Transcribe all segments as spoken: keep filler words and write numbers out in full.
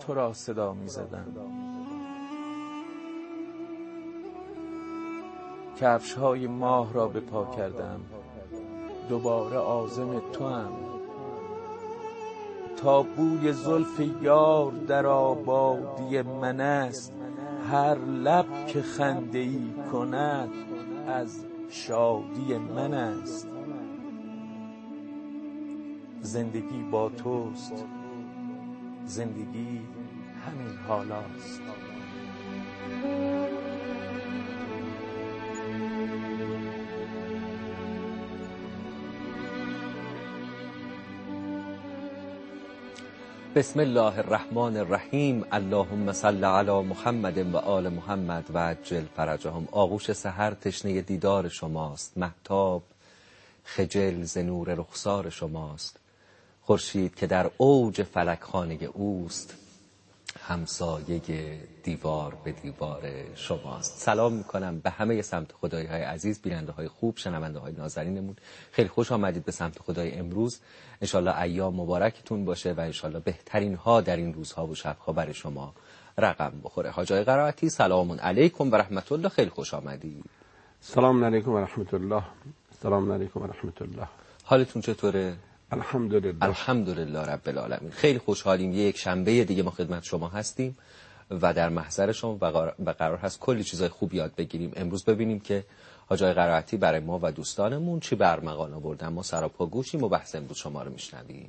تو را صدا می زدم. کفش های ماه را به پا کردم، دوباره عازم تو هم. تا بوی زلف یار در آبادی من است، هر لب که خنده ای کند از شادی من است. زندگی با توست، زندگی همین حالاست. بسم الله الرحمن الرحیم. اللهم صل علی محمد و آل محمد و عجل فرجهم. آغوش سحر تشنه دیدار شماست، مهتاب خجل ز نور رخسار شماست. خورشید که در اوج فلک خانه اوست، همسایه دیوار به دیوار شماست. سلام میکنم به همه سمت خدایی های عزیز، بیننده های خوب، شنونده های نازنینمون. خیلی خوش آمدید به سمت خدای امروز. انشالله ایام مبارکتون باشه و انشالله بهترین ها در این روزها و شبها برای شما رقم بخوره. حاج آقای قرائتی سلام علیکم و رحمت الله. خیلی خوش آمدید. سلام علیکم و رحمت الله. سلام علیکم و رحمت الله. حالتون چطوره؟ الحمدلله. الحمدلله رب العالمین. خیلی خوشحالیم یک شنبه دیگه ما خدمت شما هستیم و در محضر شما و قرار هست کلی چیزای خوب یاد بگیریم. امروز ببینیم که حاج آقای قرائتی برای ما و دوستانمون چی برمغان آوردن. ما سراپا گوشیم و بحث امروز شما رو میشنویم.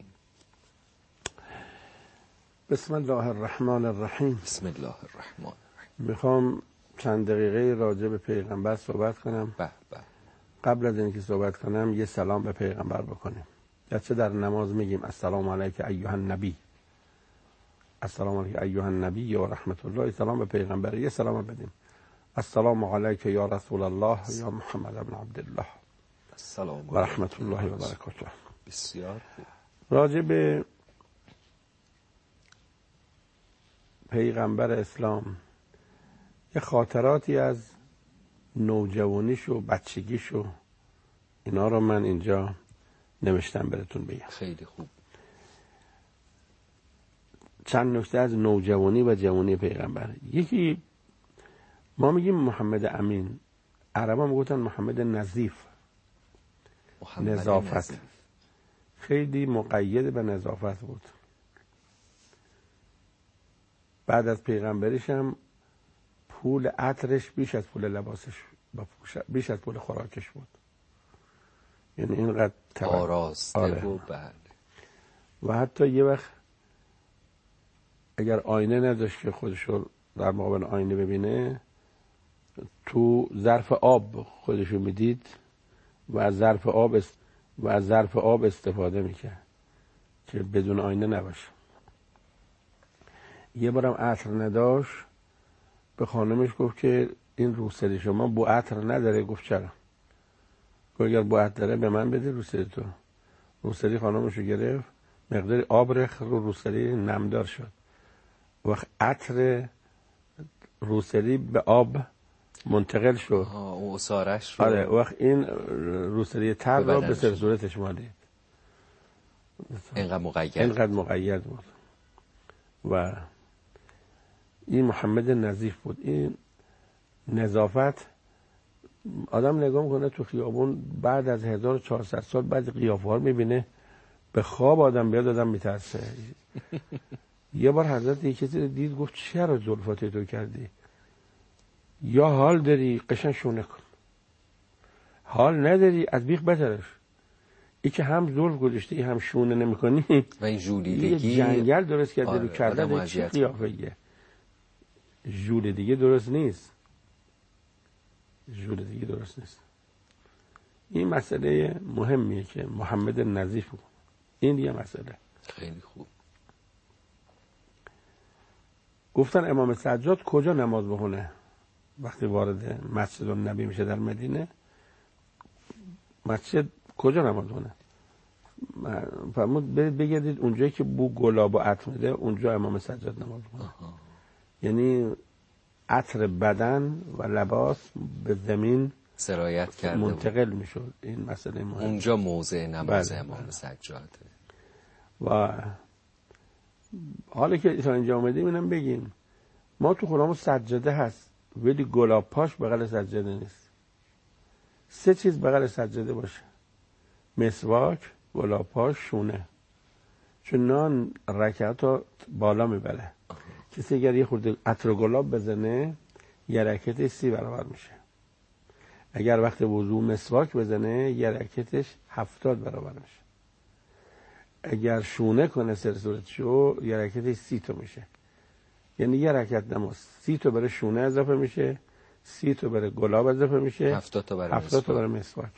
بسم الله الرحمن الرحیم. بسم الله الرحمن الرحیم. میخوام چند دقیقه راجع به پیغمبر صحبت کنم. به به. قبل از اینکه صحبت کنم یه سلام به پیغمبر بکنیم. گرچه در نماز میگیم السلام علیک ایها النبی، السلام علیک ایها النبی و رحمت الله، سلام به پیغمبر. یه سلام بدیم السلام علیک یا رسول الله یا محمد بن عبدالله السلام و رحمت الله و برکاته. بسیار خوب. راجع به پیغمبر اسلام یه خاطراتی از نوجوانیش و بچگیش و اینا رو من اینجا نوشتم براتون بگم. خیلی خوب. چند نکته از نوجوانی و جوانی پیغمبر. یکی ما میگیم محمد امین، عربا میگفتن محمد نظیف، محمد نظافت نظیف. خیلی مقید به نظافت بود. بعد از پیغمبریش هم پول عطرش بیش از پول لباسش، بیش از پول خوراکش بود. یعنی اینقدر آراسته آره. و بله. و حتی یه وقت اگر آینه نداشت که خودشو در مقابل آینه ببینه، تو ظرف آب خودشو میدید و از ظرف آب است و از ظرف آب استفاده میکرد که بدون آینه نباشه. یه بارم عطر نداشت، به خانمش گفت که این روسری شما بو عطر نداره. گفت چرا؟ گفت اگر بو عطر داره به من بده روسری تو. روسری خانمشو گرفت، مقداری آب رخ رو روسری نمدار شد. وقت عطر روسری به آب منتقل شد. آه او اصارش رو. آره. وقت این روسری تر رو به سر صورتش مالید. اینقدر مقید اینقدر مقید بود. و این محمد نظیف بود. این نظافت آدم نگاه میکنه تو خیابون بعد از هزار و چهارصد سال بعد قیافه ها میبینه، به خواب آدم بیاد آدم میترسه. یه بار حضرت یک کسی دید گفت چرا زلفات تو کردی؟ یا حال داری قشنگ شونه کن، حال نداری از بیخ بترش. ای که هم زلف گذاشتی هم شونه نمی کنی و این جولیدگی یه جنگل درست کرده. آره. رو کرده چه قیافه‌ایه؟ ژول دیگه درست نیست، ژول دیگه درست نیست. این مسئله مهمیه که محمد نظیف بود. این دیگه مسئله خیلی خوب. گفتن امام سجاد کجا نماز بخونه وقتی وارد مسجد النبی میشه در مدینه؟ مسجد کجا نماز بخونه؟ فرمود بگردید اونجایی که بو گلاب و عطر میده، اونجا امام سجاد نماز بخونه. یعنی عطر بدن و لباس به زمین سرایت کرده منتقل میشد. این مسئله مهم. اونجا موضع نماز بله. امام سجاده. و حالا که تا اینجا اومدیم اینم بگیم، ما تو خونمون سجاده هست ولی گلاب پاش بغل سجاده نیست. سه چیز بغل سجاده باشه: مسواک، گلاب پاش، شونه. چون نان رکعت بالا میبره. کسی اگر یه خورده عطر گلاب بزنه یه رکعتش سی برابر میشه. اگر وقت وضو مسواک بزنه یه رکعتش هفتاد برابر میشه. اگر شونه کنه سر صورتشو یه رکعتش سی تا میشه. یعنی یه رکعت نماز سی تا برای شونه اضافه میشه، سی تا برای گلاب اضافه میشه، هفتاد تا برای هفتاد تا برای مسواک.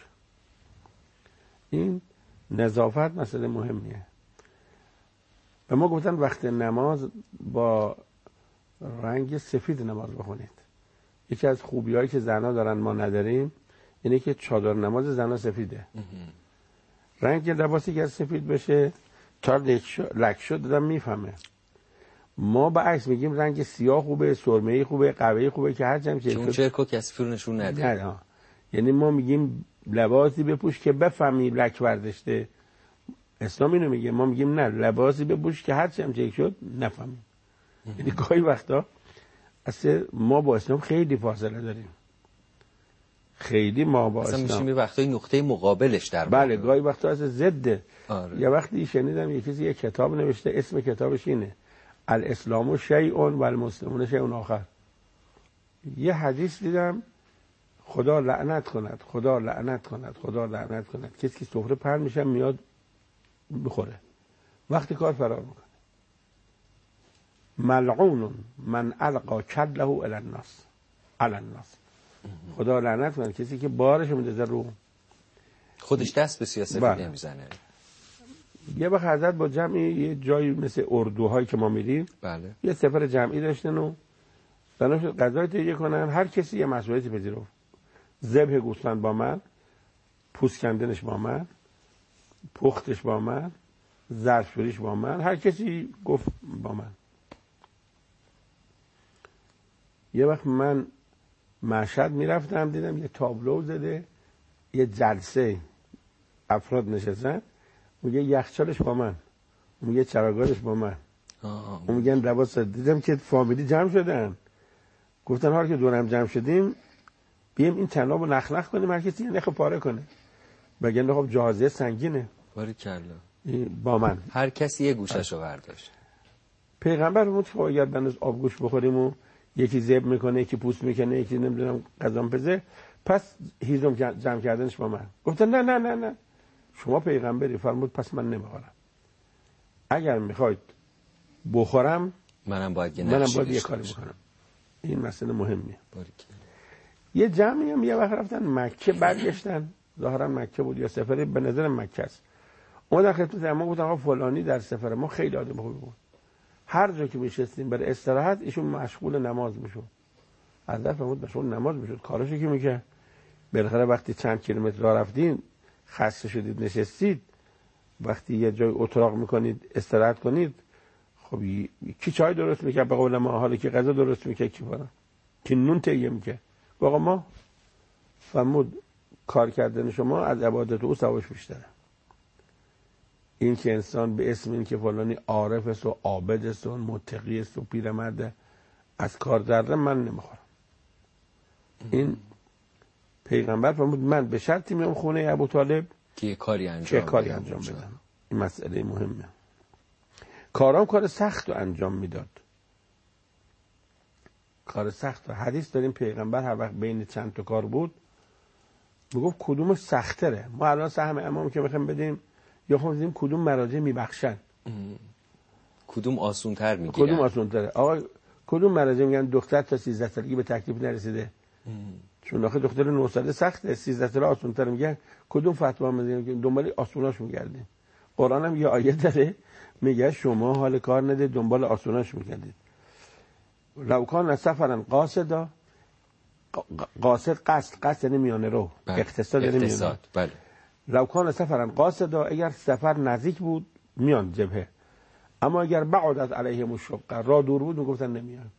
این نظافت مسئله مهمیه. به ما گفتن وقت نماز با رنگ سفید نماز بخونید. یکی از خوبی‌هایی که زن‌ها دارن ما نداریم اینه که چادر نماز زن‌ها سفیده. رنگ لباسی که سفید بشه تا لک شد دادم میفهمه. ما به عکس میگیم رنگ سیاه خوبه، سرمه‌ای خوبه، قهوه‌ای خوبه که هر جمع که اون چرکو کسی فرو نشون نده. نه. یعنی ما میگیم لباسی بپوش که بفهمی لک برداشته. اسلام اینو میگه، ما میگیم نه، لباسی بپوش که هر چم چک شد نفهمیم. یعنی گاهی وقتا اصلا ما با اسلام خیلی فاصله داریم. خیلی ما با اسلام اصلا میشیم وقتای نقطه مقابلش در بله، گاهی وقتا اصلا ضده. آره. یه وقتی شنیدم یه کسی یه کتاب نوشته، اسم کتابش اینه الاسلام شیء و المسلمون شیء آخر. یه حدیث دیدم خدا لعنت کند، خدا لعنت کند، خدا لعنت کند کسی که سفره پهن میشه میاد بخوره، وقتی کار فرار میکنه. ملعون من القا کله الی الناس علی الناس. خدا لعنت کنه کسی که بارش میندازه رو خودش دست به سیاست نمیزنه. یه وقت حضرت با جمعی یه جایی مثل اردوهایی که ما میریم، بله، یه سفر جمعی داشتن و بناش غذای تهیه کنن، هر کسی یه مسئولیتی پذیرفت. ذبح گوسفند با من، پوست کندنش با من، پختش با من، ظرفشوییش با من، هر کسی گفت با من. یه وقت من مشهد میرفتم دیدم یه تابلو زده، یه جلسه افراد نشستن، میگه یخچالش با من، میگه چراگاهش با من، اون میگن لباس. دیدم که فامیلی جمع شدن، گفتن حالا که دورم جمع شدیم بیایم این طناب رو نخ نخ کنیم، هر کسی یه نخ پاره کنه. بگن خب جهازه سنگینه، باریکلا با من. هر کسی یه گوششو برداشت. پیغمبر فرمود که اگر بنوز آبگوش بخوریم و یکی ذبح میکنه، یکی پوست میکنه، یکی نمیدونم قضام پزه، پس هیزم جمع کردنش با من. گفتن نه نه نه نه شما پیغمبری. فرمود پس من نمیخورم. اگر میخواید بخورم منم باید یه منم باید یه کاری بکنم. این مسئله مهمیه. باریکلا. یه جمعی هم یه وقت رفتن مکه، برگشتن، ظاهرا مکه بود یا سفری، به نظر مکه است. اومدن خدمت ما گفتن آقا فلانی در سفر ما خیلی آدم خوبی بود، هر جا که میشستیم برای استراحت ایشون مشغول نماز میشد. حضرت فرمود مشغول نماز میشد، کاراشو که میکرد. بالاخره وقتی چند کیلومتر راه رفتین خسته شدید نشستید، وقتی یه جای اتراق میکنید استراحت کنید، خب کی چای درست میکرد به قول ما، حالا که غذا درست میکرد کی فلان، کی نون تهیه میکرد. آقا ما فرمود کار کردن شما از عبادت او ثوابش بیشتره. این که انسان به اسم این که فلانی عارف است و عابد است و متقی است و پیرمرد از کار ذره من نمیخورم. این پیغمبر فرمود من به شرطی میام خونه ابوطالب که کاری انجام که کاری انجام بدم. این مسئله مهمه. کارام کار سخت رو انجام میداد، کار سخت. حدیث داریم پیغمبر هر وقت بین چند تا کار بود میگفت کدوم سختره. ما الان سهم امام که میخوایم بدیم یا خود دیدیم کدوم مراجع میبخشن، کدوم آسونتر میگیرن، کدوم آسونتره. آقا کدوم مراجع میگن دختر تا سیزده سالگی به تکلیف نرسیده، چون آخه دختر نه ساله سخته، سیزده ساله آسونتر. میگن کدوم فتوا میدین دنبال آسوناش میگردین. قرآن هم یه آیه داره میگه شما حال کار نده دنبال آسوناش میگردید. لو کان سفرن قاصدا، قاصد قصد، قصد یعنی میانه رو، اقتصاد یعنی میانه. بله. لو کان سفرن قاصدا، اگر سفر نزدیک بود میان جبهه، اما اگر بعدت علیهم الشقه، راه دور بود میگفتن نمیان.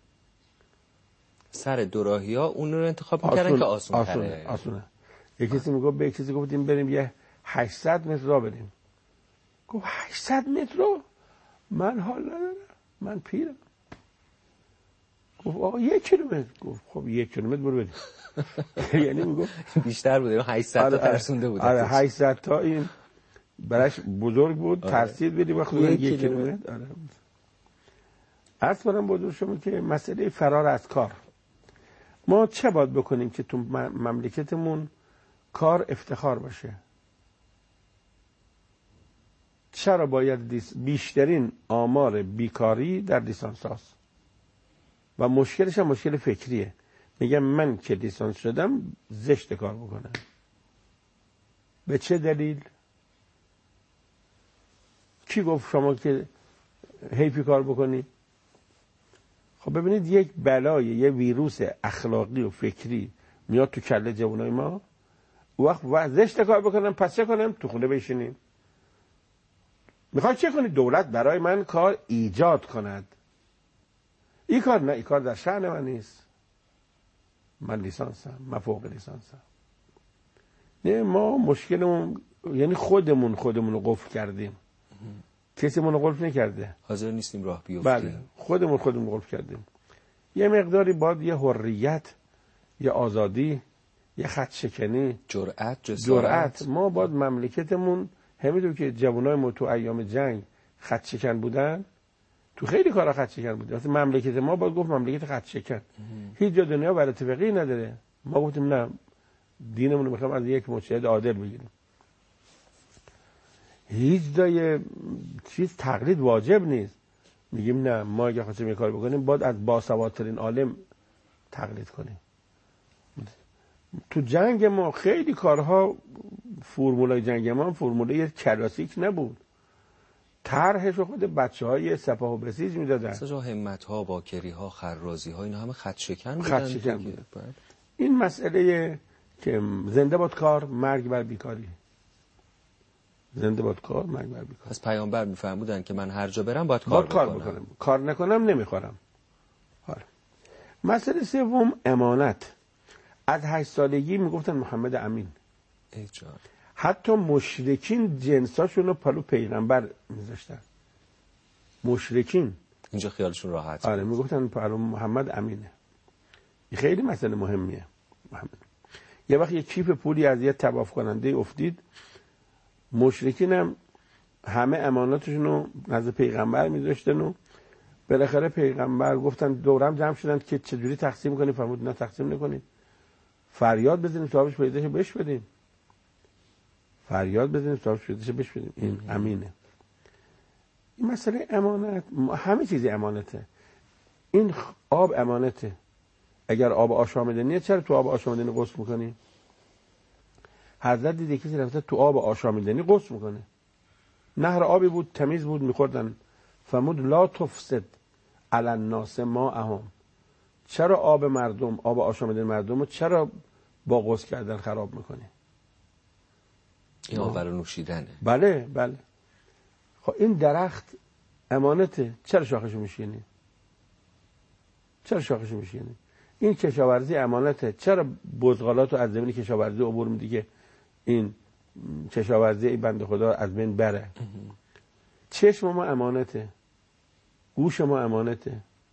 سر دوراهی ها اون رو انتخاب میکردن که آسون تره. آسونه آسونه. یکی کسی میگه به کسی گفتیم بریم یه هشتصد متر راه بریم، گفت هشتصد متر رو من حال ندارم، من پیرم. گفت آقا یک کیلومتر. گفت خب یک کیلومتر برو بریم. یعنی میگفت بیشتر بوده، هشتصد تا ترسونده بوده. آره هشتصد تا این براش بزرگ بود. آره. ترسید بدی وقت یک, یک کیلومتر. آره. عرض کنم بزرگ شما که مسئله فرار از کار، ما چه باید بکنیم که تو مملکتمون کار افتخار باشه؟ چرا باید بیشترین آمار بیکاری در لیسانس هاست و مشکلش هم مشکل فکریه؟ میگم من که لیسانس شدم زشت کار بکنم. به چه دلیل؟ کی گفت شما که حیفی کار بکنی؟ خب ببینید یک بلای، یه ویروس اخلاقی و فکری میاد تو کله جوانای ما. وقت و زشت کار بکنم پس چه کنم؟ تو خونه بشینیم. میخوای چه کنی؟ دولت برای من کار ایجاد کند. این کار نه، این کار در شأن من نیست. من لیسانسم، من فوق لیسانسم. نه ما مشکلمون یعنی خودمون خودمون رو قفل کردیم. کسی منو قفل نکرده. حاضر نیستیم راه بیفتیم. بله خودمون خودمون قفل کردیم. یه مقداری باید یه حریت، یه آزادی، یه خط شکنی، جرأت، جسارت. جرأت. ما باید مملکتمون همینطور که جوانای ما تو ایام جنگ خط شکن بودن، تو خیلی کارا خط شکن بودن. واسه مملکت ما باید گفت مملکت خط شکن. هیچ جا دنیا برای اتفاقی نداره. ما گفتیم نه، دینمون رو میخوایم از یک مجتهد عادل بگیریم. هیچ جای چیز تقلید واجب نیست. میگیم نه، ما اگه خواستیم یه کار بکنیم باید از باسوادترین عالم تقلید کنیم. تو جنگ ما خیلی کارها، فرمولای جنگ ما فرمولای کلاسیک نبود. طرحش خود بچه‌های سپاه و بسیج میدادن. مثلا همت‌ها، باکری‌ها، خرازی‌ها اینا همه خط شکن بودن. خط شکن بودن. این مسئله که زنده باد کار، مرگ بر بیکاری. زنده باد کار، مرگ بر بیکاری. از پیامبر میفهمودن که من هر جا برم باید کار, باید کار بکنم. بکنم. کار نکنم نمیخورم. حالا مسئله سوم امانت. از هشت سالگی میگفتن محمد امین. ای جان. حتی مشرکین جنساشون رو پلو پیغمبر میذاشتن. مشرکین اینجا خیالشون راحت. آره میگفتن پلو محمد امینه. این خیلی مسئله مهمیه. محمد. یه وقت یه کیف پولی از یه طواف کننده افتید، مشرکین هم همه اماناتشون رو نزد پیغمبر میذاشتن و بالاخره پیغمبر گفتن دورم جمع شدن که چجوری تقسیم کنیم. فرمود نه تقسیم نکنید، فریاد بزنیم صاحبش پیداش بهش بدیم. فریاد بزنیم صاحبش پیداش بهش بدیم. این امینه. این مسئله امانت، همه چیزی امانته. این آب امانته. اگر آب آشامیدنیه چرا تو آب آشامیدنی غسل میکنی؟ حضرت دیده کسی رفته تو آب آشامیدنی غسل میکنه. نهر آبی بود تمیز بود میخوردن. فرمود لا تفسد علی الناس ماءهم. چرا آب مردم، آب آشامیدنی مردم رو چرا با غسل کردن خراب میکنی؟ این آب برای نوشیدنه. بله بله. خب این درخت امانته، چرا شاخشو میشینی؟ چرا شاخشو میشینی؟ این کشاورزی امانته، چرا بزغالاتو از زمین کشاورزی عبور میدی که این کشاورزی این بنده خدا از بین بره؟ چشم ما امانته، گوش ما امانته،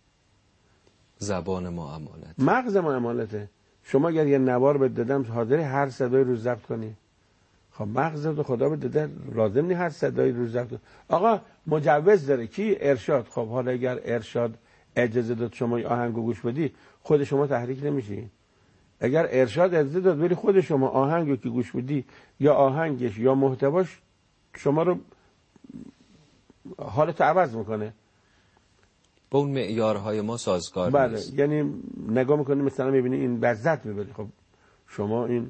زبان ما امانته، مغز ما امانته. شما اگر یه نوار بهت دادم حاضری هر صدای رو ضبط کنی؟ خب مغزت خدا بهت داده، لازم نیست هر صدای رو ضبط کنی. آقا مجوز داره کی؟ ارشاد. خب حالا اگر ارشاد اجازه داد شما آهنگو گوش بدی، خود شما تحریک نمیشی؟ اگر ارشاد اجازه داد ولی خود شما آهنگو که گوش بدی یا آهنگش یا محتواش شما رو حالت عوض میکنه. با اون معیارهای ما سازگار بله. نیست. یعنی نگاه میکنی مثلا میبینی این لذت میبری. خب شما این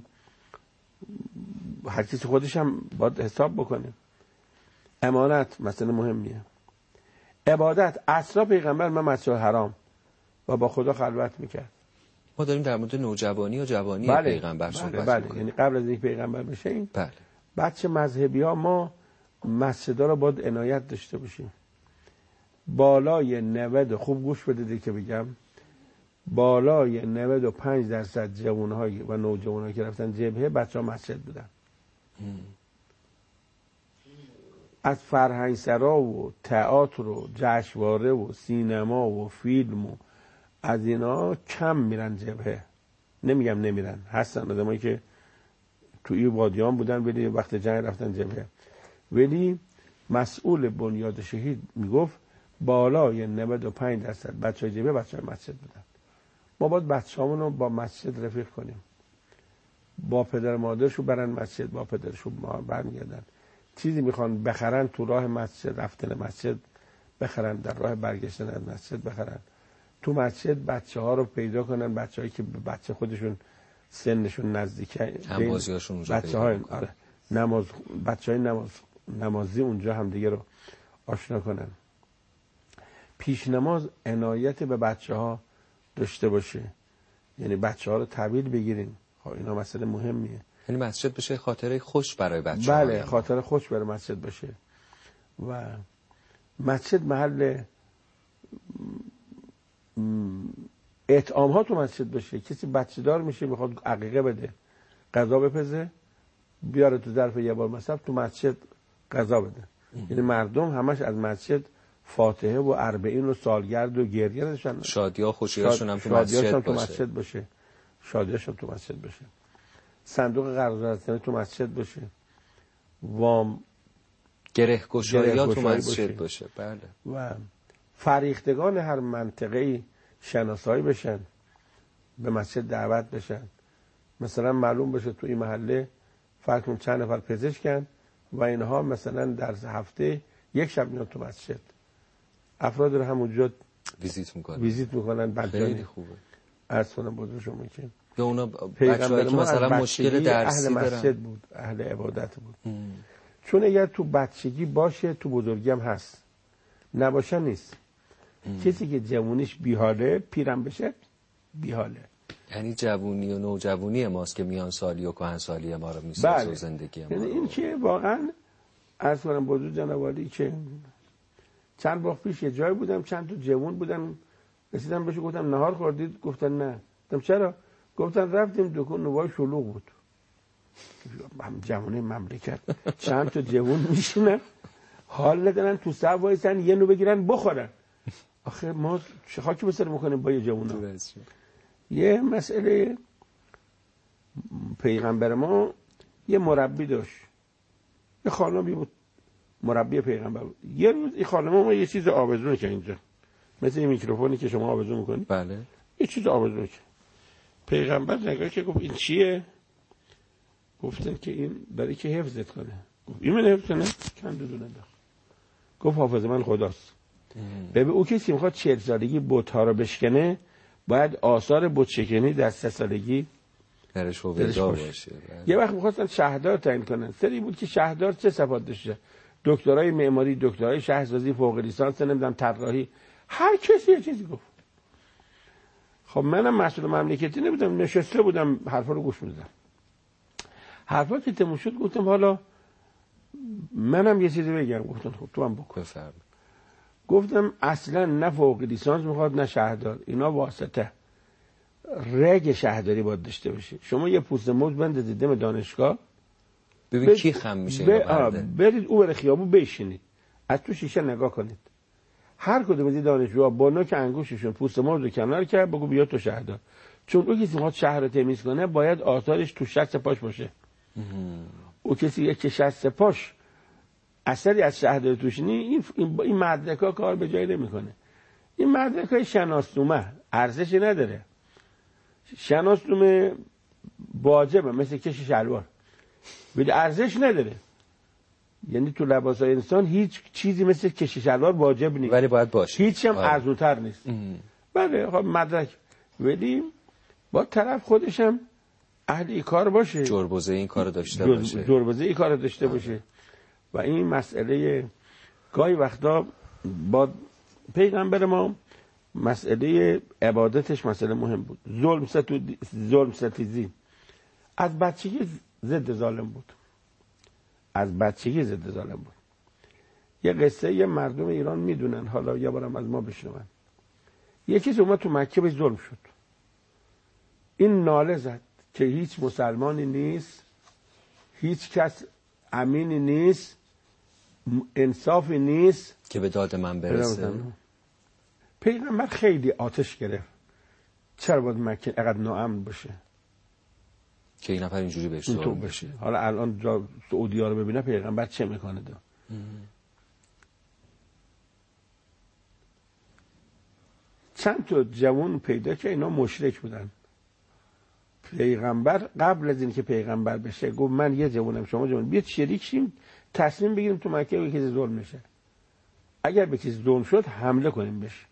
هر چیز خودش هم باید حساب بکنه. امانت مسئله مهمیه. عبادت. عصر پیغمبر من مسجد حرام و با خدا خلوت میکرد. ما داریم در مورد نوجوانی و جوانی بله. پیغمبر صحبت بله. بله. میکنیم. یعنی قبل از اینکه پیغمبر بشه این بله. بچه مذهبی ها ما مسجدها رو باید عنایت داشته باشیم. بالای نود، خوب گوش بدید که بگم، بالای نود و پنج درصد جوان‌های و نوجوان‌ها که رفتن جبهه بچه‌ها مسجد بودن. ام. از فرهنگسرا و تئاتر و جشنواره و سینما و فیلم و از اینا کم میرن جبهه. نمیگم نمیرن، هستن آدمایی که تو این وادیان بودن ولی وقت جنگ رفتن جبهه. ولی مسئول بنیاد شهید میگفت بالای نود و پنج درصد بچهای جبهه بچهای مسجد بودن. ما باید بچه‌هامون رو با مسجد رفیق کنیم، با پدر مادرشو برن مسجد، با پدرشو برمیگردن. چیزی میخوان بخرن تو راه مسجد، رفتن مسجد بخرن، در راه برگشتن از مسجد بخرن. تو مسجد بچه ها رو پیدا کنن، بچه هایی که به بچه خودشون سنشون نزدیکه، همبازیاشون اونجا بچه های آره. نماز بچه های نماز نمازی اونجا هم دیگه رو آشنا کنن. پیش نماز عنایت به بچه ها داشته باشه، یعنی بچه ها رو تحویل بگیریم. خب اینا مسئله مهمیه. یعنی مسجد بشه خاطره خوش برای بچه ها. بله، خاطره خوش برای مسجد باشه. و مسجد محل اطعام ها تو مسجد باشه. کسی بچه دار میشه میخواد عقیقه بده، غذا بپزه بیاره تو ظرف یه بار مصرف تو مسجد غذا بده. یعنی مردم همش از مسجد فاتحه و اربعین و سالگرد و گریه نداشتن. شادیا خوشیاشون هم تو مسجد باشه. تو مسجد باشه. شادیاشون تو مسجد باشه. صندوق قرض‌دارنده تو مسجد باشه. وام گره گشایی تو مسجد باشه. بله. و فریختگان هر منطقه‌ای شناسایی بشن، به مسجد دعوت بشن. مثلا معلوم بشه تو این محله فرض کن چند نفر پزشکن و اینها مثلا در هفته یک شب میان تو مسجد، افراد رو همونجا ویزیت میکنن ویزیت میکنن. خیلی خوبه. عرض کنم بزرگ شما که یا اونا بچه‌هایی که مثلا مشکل درسی اهل دارن، مسجد بود، اهل عبادت بود. ام. چون اگر تو بچگی باشه تو بزرگی هم هست، نباشه نیست. ام. کسی که جوونیش بیحاله پیرم بشه بیحاله. یعنی جوونی و نوجوانی ماست که میان سالی و کهن سالی ما رو میسازه. بله. و زندگی ما. یعنی این که واقعا عرض کنم بزرگ جناب عالی که چند وقت پیش یه جای بودم، چند تا جوون بودن، رسیدم بهش گفتم نهار خوردید؟ گفتن نه. گفتم چرا؟ گفتن رفتیم دکون نوای شلوغ بود. هم جوونه مملکت چند تا جوون میشینن حال ندارن تو صف وایسن یه نو بگیرن بخورن. آخه ما چه خاکی بسر میکنیم با یه جوونا؟ یه مسئله پیغمبر ما یه مربی داشت، یه خانمی بود مربی پیغمبر بود. یه روز این خانم ما یه چیز آویزون که اینجا مثل این میکروفونی که شما آویزون میکنید، بله، یه چیز آویزون که پیغمبر نگاه که گفت این چیه؟ گفتن که این برای که حفظت کنه. گفت این من حفظ کنه؟ چند دونه داشت. گفت حافظ من خداست. ببین او کسی میخواد چهل سالگی بت‌ها رو بشکنه باید آثار بت شکنی در سه سالگی درش هویدا باشه. یه وقت میخواستن شهردار تعیین کنن، سری بود که شهردار چه صفات داشته؟ دکترای معماری، دکترای شهرسازی، فوق لیسانس، نمیدونم طراحی، هر کسی یه چیزی گفت. خب منم مسئول مملکتی نبودم، نشسته بودم حرفا رو گوش میدادم. حرفا که تموم شد گفتم حالا منم یه چیزی بگم. گفتم خب تو هم بکن. بفرم. گفتم اصلا نه فوق لیسانس میخواد نه شهردار، اینا واسطه. رگ شهرداری باید داشته باشه. شما یه پوست موز بندازید دم دانشگاه ببین کی خم میشه ب... یا برید او بر خیابون بشینید، از تو شیشه نگاه کنید، هر کدوم از این دانشجوها با نوک انگوششون پوست موز رو کنار کرد بگو بیا تو شهردار. چون او کسی میخواد شهر رو تمیز کنه باید آثارش تو شست پاش باشه. او کسی که شست پاش اثری از شهرداری توش نی، این این مدرکا کار به جای نمیکنه. این مدرکای شناسنامه ارزشی نداره. شناسنامه واجبه مثل کش شلوار، ولی ارزش نداره. یعنی تو لباسای انسان هیچ چیزی مثل کش شلوار واجب نیست، ولی باید باشه. هیچ هم ارزونتر نیست. بله خب مدرک، ولی با طرف خودش هم اهل این کار باشه، جربوزه این کارو داشته باشه، جربوزه این کارو داشته باشه. و این مسئله گاهی وقتا با پیغمبر ما مسئله عبادتش مسئله مهم بود. ظلم ستو ظلم ستیزی از بچگی ضد ظالم بود، از بچگی ضد ظالم بود. یه قصه یه مردم ایران میدونن، حالا یه بارم از ما بشنون. یکی از اومد تو مکه به ظلم شد، این ناله زد که هیچ مسلمانی نیست، هیچ کس امینی نیست انصافی نیست که به داد من برسه. پیغمبر خیلی آتش گرفت، چرا باید مکه اقدر ناامن باشه که این نفر اینجوری بهش تو بشه؟ حالا الان جا سعودی ها رو ببینه پیغمبر چه میکنه دا. چند تا جوان پیدا که اینا مشرک بودن. پیغمبر قبل از این که پیغمبر بشه گفت من یه جوانم شما جوان، بیاد شریک شیم تصمیم بگیریم تو مکه به کسی ظلم میشه، اگر به کسی ظلم شد حمله کنیم بشه.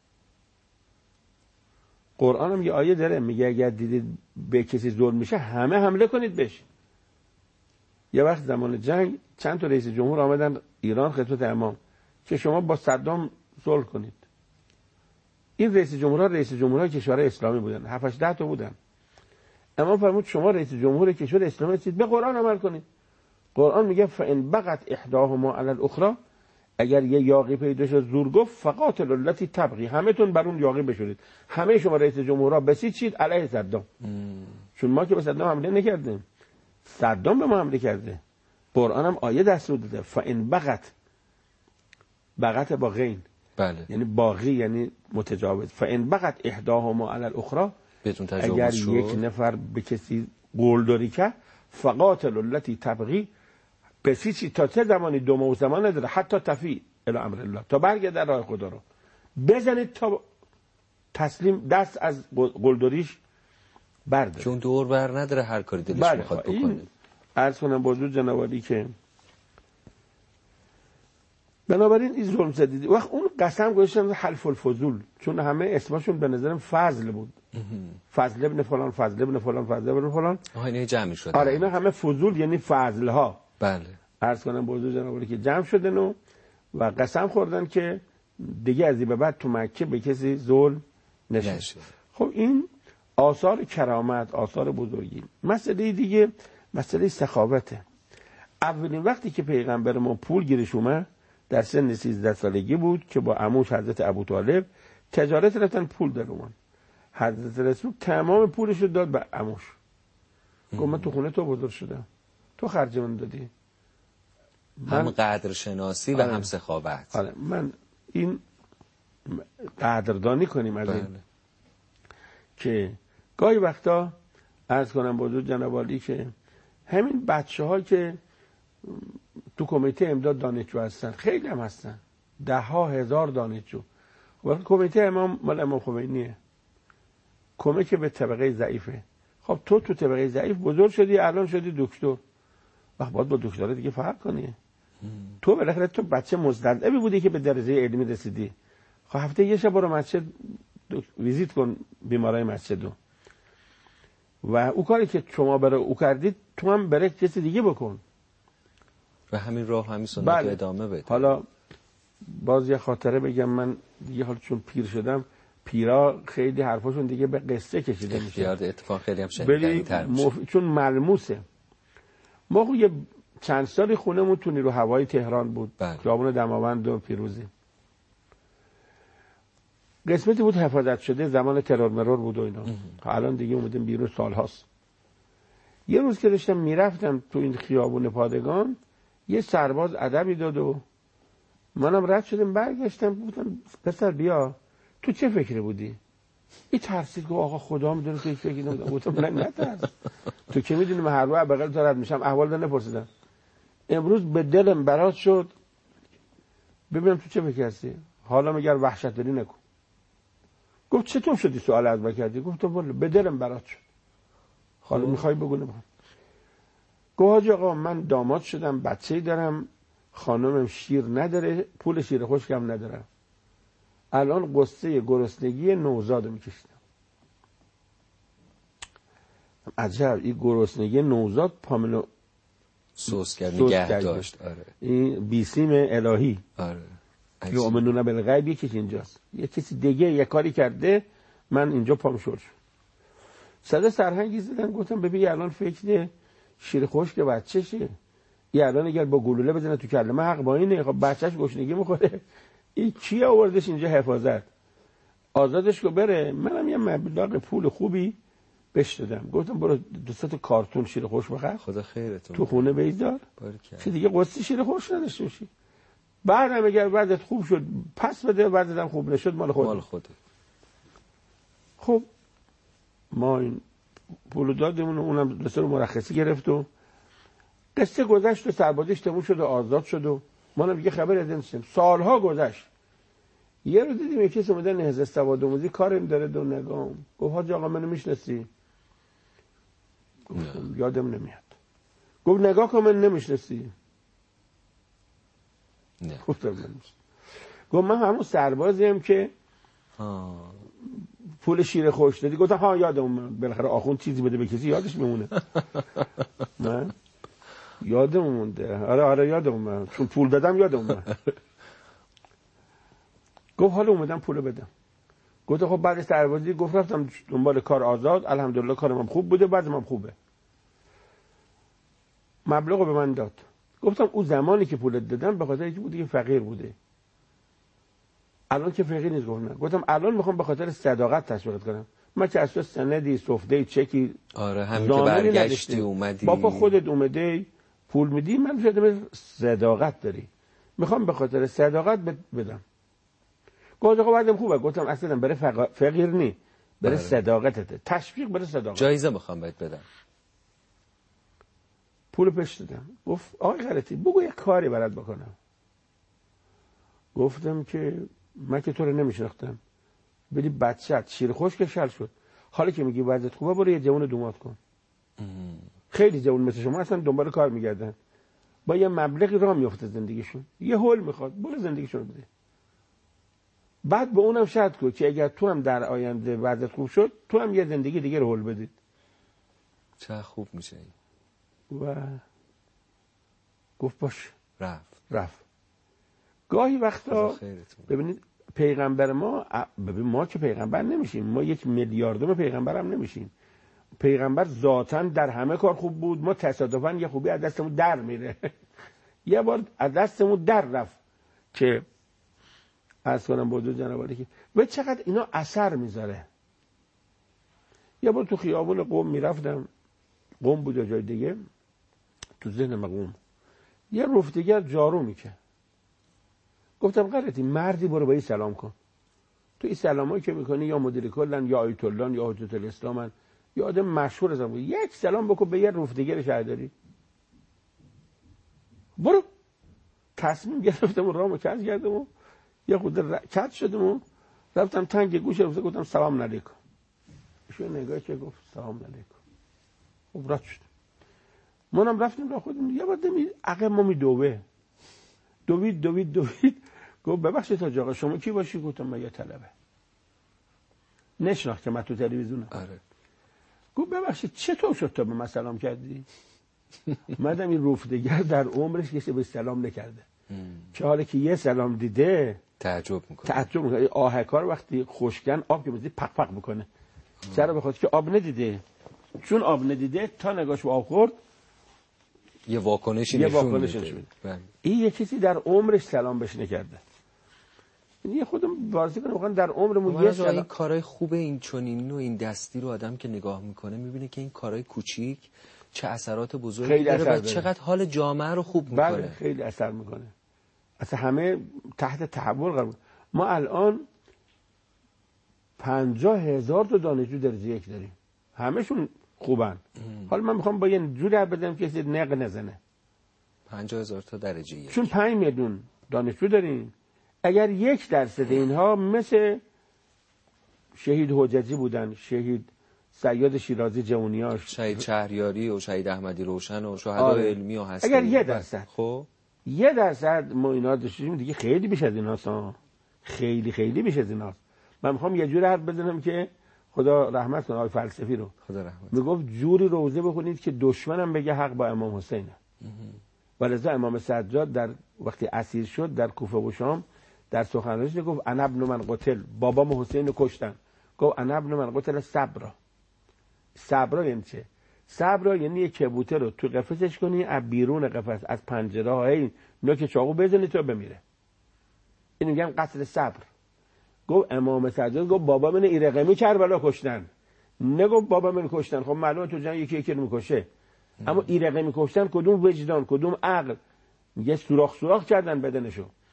قرآن هم یه آیه داره میگه اگر دیدید به کسی ظلم میشه همه حمله کنید بشه. یه وقت زمان جنگ چند تا رئیس جمهور آمدن ایران خدمت امام که شما با صدام صلح کنید. این رئیس جمهورها رئیس جمهورهای کشورهای اسلامی بودن، هفت هشت ده تا بودن. امام فرمود شما رئیس جمهور کشور اسلامی هستید، به قرآن عمل کنید. قرآن میگه فان بغت احداهما علی الاخرى، اگر یه یاغی پیدا شد زور گفت فقاتل التی تبغی، همه تون بر اون یاغی بشورید. همه شما رئیس جمهورها بسیجید علیه صدام. چون ما که به صدام حمله نکردیم، صدام به ما حمله کرده. قرآن هم آیه دستور داده فان بغت، بغت با غین، بله، یعنی باغی یعنی متجاوز. فان بغت احداهما علی الاخرى، اگر شد. یک نفر به کسی قولداری کرد فقاتل التی تبغی، بسیچی تا چه زمانی، دو ماه زمان نداره، حتی تفی الی امر الله، تا برگرده راه خدا رو بزنید تا تسلیم دست از قلدریش برداره، چون دور بر نداره هر کاری دلش میخواد بکنه. عرض کنم بزرگ جنابالی که بنابراین این ظلم زدید. وقت اون قسم گذاشتن حلف الفضول، چون همه اسمشون به نظرم فضل بود، فضل ابن فلان، فضل ابن فلان، فضل ابن فلان. آها اینا جمع شده. آره اینا همه فضول یعنی فضل ها. بله. عرض کنم بزرگ جنابالی که جمع شدن و و قسم خوردن که دیگه از این به بعد تو مکه به کسی ظلم نشه. خب این آثار کرامت، آثار بزرگی. مسئله دیگه مسئله سخاوته. اولین وقتی که پیغمبر ما پول گیرش اومد در سن سیزده سالگی بود که با عموش حضرت ابوطالب تجارت رفتن، پول در اومد. حضرت رسول تمام پولش رو داد به عموش، گفت من تو خونه تو بزرگ شدم، تو خرج من دادی. هم قدر شناسی و هم سخاوت. آره من این قدردانی کنیم از این که گاهی وقتا عرض کنم بزرگ جناب عالی که همین بچه ها که تو کمیته امداد دانشجو هستن، خیلی هم هستن، ده ها هزار دانشجو. وقتی کمیته امام مال امام خمینیه، کمک به طبقه ضعیفه. خب تو تو طبقه ضعیف بزرگ شدی، الان شدی دکتر، وقت باید با دکترا دیگه فرق کنی. تو بالاخره تو بچه مستضعفی بودی که به درجه علمی رسیدی. خب هفته یه شب برو مسجد ویزیت کن بیمارای مسجدو، و او کاری که شما برای او کردید تو هم برای کسی دیگه بکن و همین راه همین سنت بله. ادامه بده. حالا باز یه خاطره بگم، من دیگه حالا چون پیر شدم، پیرا خیلی حرفاشون دیگه به قصه کشیده میشه. یاد اتفاق خیلی هم شنیدنی‌تر میشه. مف... چون ملموسه. ما خب یه چند سالی خونمون تو نیرو هوایی تهران بود، خیابون دماوند و پیروزی. قسمتی بود حفاظت شده، زمان ترور مرور بود و اینا. الان دیگه اومدیم بیرون، سال هاست. یه روز که داشتم میرفتم تو این خیابون پادگان، یه سرباز ادبی داد و منم رد شدم، برگشتم گفتم پسر بیا، تو چه فکری بودی؟ این ترسید که آقا خدا میدونه تو فکر نمیدونم. گفتم نه نترس، تو که میدونی من هر روز بغل تو رد میشم، احوال دار نپرسیدم. امروز به دلم برات شد ببینم تو چه فکر هستی، حالا مگر وحشت داری نکن. گفت چطور شدی سوال از من کردی؟ گفتم والا به دلم برات شد. حالا میخوای بگو نمیخوام. گفت حاج آقا من داماد شدم، بچه‌ای دارم، خانمم شیر نداره، پول شیر خشکم ندارم، الان قصه گرسنگی نوزاد میکشیدم. عجب، این گرسنگی نوزاد پامنو سوس کرد، نگه داشت. آره. این بیسیم الهی. آره. یؤمنون بالغیب یکیش اینجاست. یه کسی دیگه یه کاری کرده، من اینجا پام شور شد. صدا سرهنگی زدن، گفتم ببین الان فکر شیر خشک بچه‌شه، یه الان اگر با گلوله بزنه تو کله من حق با اینه، خب بچه‌ش گشنگی میخوره، این کی آوردش اینجا حفاظت؟ آزادش کو بره. منم یه مبلغ پول خوبی بهش دادم، گفتم برو دو سه تا کارتون شیر خشک بخر، خدا خیرتون تو خونه بگذار، چه دیگه قصه شیر خشک نداشته باشی. بعدم اگر وضعت خوب شد پس بده، وضعت هم خوب نشد مال خود. مال خوده. خب ما این پول دادمون، اونم دستور مرخصی گرفت و قصه گذشت و سربازیش تموم شد و آزاد شد و ما هم دیگه خبر از این داشتیم. سالها گذشت. یه روز دیدیم یکی کسی اومده نهضت سوادآموزی کارم داره دو نگام. گفت حاج آقا منو میشناسی؟ گفتم یادم نمیاد. گفت نگاه کن من نمیشناسی؟ نه. گفتم نمیشناسی. گفت من همون سربازیم که آه. پول شیر خوش دادی. گفتم ها یادم، بالاخره آخوند چیزی بده به کسی یادش میمونه. من یادم مونده. آره آره یادم اومد، چون پول دادم یادم اومد. گفت حالا اومدم پول بدم. گفت خب بعد سربازی گفت رفتم دنبال کار آزاد، الحمدلله کارم خوب بوده، بعضم خوبه. مبلغو به من داد. گفتم اون زمانی که پولت دادم به خاطر اینکه بودی که فقیر بوده. الان که فقیر نیست. گفت نه. گفتم الان میخوام به خاطر صداقت تشویقت کنم. من که اصلا سندی، سفته، چکی، آره همین که برگشتی اومدی با پا خودت اومده پول میدی، من شده صداقت داری. میخوام به خاطر صداقت بدم. گفت خب بعدم خوبه. گفتم اصلا برای فق... فقیر نی، برای صداقتته. تشویق برای صداقت. جایزه میخوام بهت بدم. پول پیش دادم. گفت آقای غلطی بگو یک کاری برات بکنم. گفتم که من که تو رو نمیشناختم، بدی بچت شیر خشک شل شد، حالا که میگی وضعیت خوبه برو یه جوون دومات کن. ام. خیلی جوون مثل شما اصلا دنبال کار میگردن، با یه مبلغی راه میفته زندگیشون، یه هول میخواد برو زندگیشون بده. بعد به اونم شرط کن که اگر تو هم در آینده وضعیت خوب شد تو هم یه زندگی دیگه رو هول بدید. چه خوب میشه. و گفت باش. رفت رفت. گاهی وقتا ببینید پیغمبر ما، ببین ما که پیغمبر نمیشیم، ما یک میلیاردم پیغمبر هم نمیشیم. پیغمبر ذاتاً در همه کار خوب بود، ما تصادفاً یه خوبی از دستمون در میره. یه بار از دستمون در رفت که عرض کنم با دو جنابالی که و چقدر اینا اثر میذاره. یه بار تو خیابون قم میرفتم، قم بود یا جای دیگه، تو ذهنم قم، یه رفتگر جارو میکنه. گفتم غلطی مردی برو با این سلام کن. تو این سلامایی که میکنی یا مدیر کلن یا آیت الله یا حجت الاسلامن یا آدم مشهور هستن، یک سلام بکن به یه رفتگر شهرداری. برو. تصمیم گرفتم و رامو کج کردم و یه خود ر... کج شدم و رفتم تنگ گوش رفته گفتم سلام علیکم. ایشون نگاه که گفت سلام علیکم. خب رد شد. منم رفتیم راه خودم، یه بعد می عقب ما می دوه. دوید دوید دوید. گفت ببخشید حاج آقا شما کی باشی؟ گفتم من یه طلبه. نشناخت که من تو تلویزیونم. آره. گفت ببخشید چطور شد تو به من سلام کردی؟ مدام این رفتگر در عمرش کسی به سلام نکرده. که حالا که یه سلام دیده تعجب میکنه. تعجب میکنه. آهکار وقتی خشکن آب که میذاری پق پق میکنه. چرا؟ بخاطر که آب ندیده. چون آب ندیده تا نگاش به آب خورد یه واکنشی یه نشون واکنش میده. نشون. بله. این یه کسی در عمرش سلام بهش نکرده. یه خودم بازی کنم واقعا در عمرمون یه سلام. این کارهای خوبه این چنین و این دستی رو آدم که نگاه میکنه میبینه که این کارهای کوچیک چه اثرات بزرگی داره و چقدر حال جامعه رو خوب میکنه. بله خیلی اثر میکنه. اصلا همه تحت تحول قرار. ما الان پنجاه هزار تا دانشجو درجه یک داریم، همه‌شون خوبن. حالا من میخوام با یه جوری حرف بزنم که کسی نق نزنه. پنجاه هزار تا درجه یک، چون پنج میلیون دانشجو داریم. اگر یک درصد اینها مثل شهید حججی بودن، شهید صیاد شیرازی جوونیاش، شهید شهریاری و شهید احمدی روشن و شهدای آره. علمی و هستی، اگر یه درصد خب یه درصد ما اینا داشتیم دیگه خیلی بیش از ایناست. خیلی خیلی بیش از ایناست. من میخوام یه جوری حرف بزنم که خدا رحمت کنه آقای فلسفی رو. خدا رحمت. میگفت جوری روزه بخونید که دشمنم بگه حق با امام حسینه. ولذا امام سجاد در وقتی اسیر شد در کوفه و شام در سخنرانیش گفت انا ابن من قتل، بابام حسین رو کشتن. گفت انا ابن من قتل صبر. صبر یعنی چه؟ صبر یعنی یک کبوتر رو تو قفسش کنی، از بیرون قفس از پنجره های نوک چاقو بزنی تا بمیره. این میگن قتل صبر. گفت امام سجاد گفت بابا من ایرقمی کربلا کشتن، نگفت بابا من کشتن. خب معلومه تو جنگ یکی یکی رو میکشه، اما ایرقمی کشتن کدوم وجدان کدوم عقل؟ میگه سوراخ سوراخ کردن بدنشو.